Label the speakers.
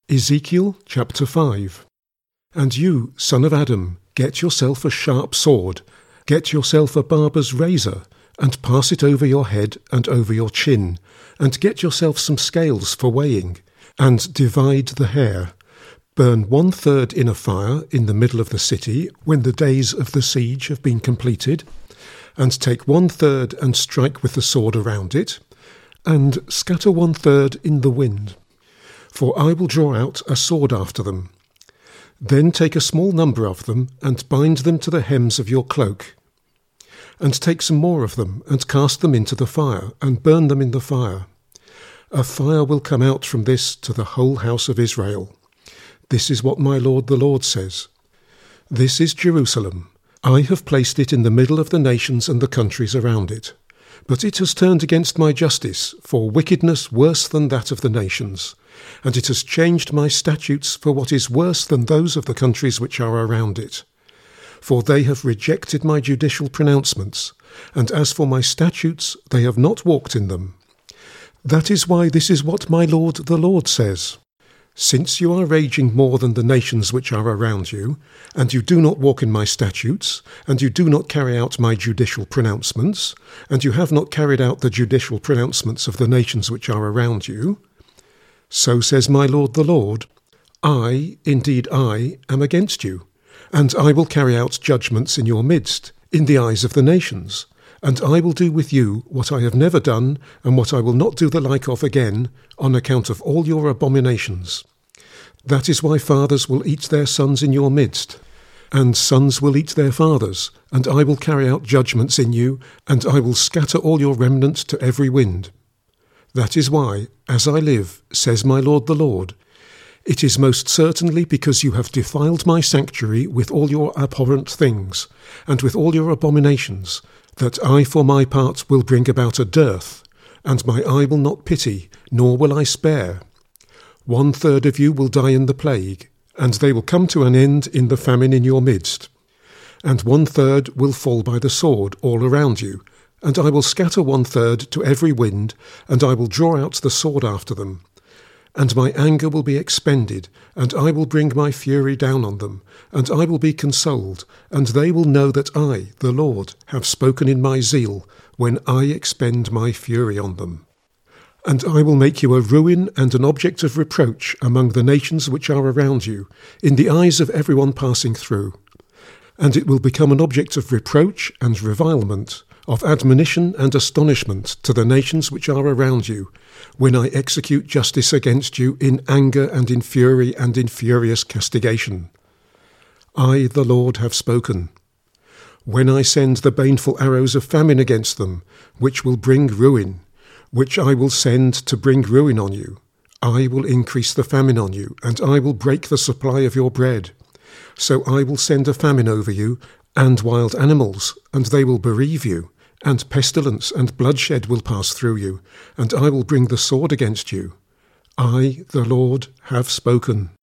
Speaker 1: Ezekiel chapter 5. And you, son of Adam, get yourself a sharp sword, get yourself a barber's razor, and pass it over your head and over your chin, and get yourself some scales for weighing, and divide the hair. Burn 1/3 in a fire in the middle of the city, when the days of the siege have been completed, and take 1/3 and strike with the sword around it, and scatter 1/3 in the wind. For I will draw out a sword after them. Then take a small number of them, and bind them to the hems of your cloak. And take some more of them, and cast them into the fire, and burn them in the fire. A fire will come out from this to the whole house of Israel. This is what my Lord the Lord says. This is Jerusalem. I have placed it in the middle of the nations and the countries around it. But it has turned against my justice, for wickedness worse than that of the nations. And it has changed my statutes for what is worse than those of the countries which are around it. For they have rejected my judicial pronouncements, and as for my statutes, they have not walked in them. That is why this is what my Lord the Lord says. Since you are raging more than the nations which are around you, and you do not walk in my statutes, and you do not carry out my judicial pronouncements, and you have not carried out the judicial pronouncements of the nations which are around you, so says my Lord the Lord, I, indeed I, am against you, and I will carry out judgments in your midst, in the eyes of the nations, and I will do with you what I have never done, and what I will not do the like of again, on account of all your abominations. That is why fathers will eat their sons in your midst, and sons will eat their fathers, and I will carry out judgments in you, and I will scatter all your remnant to every wind. That is why, as I live, says my Lord the Lord, it is most certainly because you have defiled my sanctuary with all your abhorrent things, and with all your abominations, that I for my part will bring about a dearth, and my eye will not pity, nor will I spare. 1/3 of you will die in the plague, and they will come to an end in the famine in your midst. And 1/3 will fall by the sword all around you, and I will scatter 1/3 to every wind, and I will draw out the sword after them. And my anger will be expended, and I will bring my fury down on them, and I will be consoled, and they will know that I, the Lord, have spoken in my zeal, when I expend my fury on them. And I will make you a ruin and an object of reproach among the nations which are around you, in the eyes of everyone passing through. And it will become an object of reproach and revilement, of admonition and astonishment to the nations which are around you, when I execute justice against you in anger and in fury and in furious castigation. I, the Lord, have spoken. When I send the baneful arrows of famine against them, which will bring ruin, which I will send to bring ruin on you, I will increase the famine on you, and I will break the supply of your bread. So I will send a famine over you, and wild animals, and they will bereave you, and pestilence and bloodshed will pass through you, and I will bring the sword against you. I, the Lord, have spoken.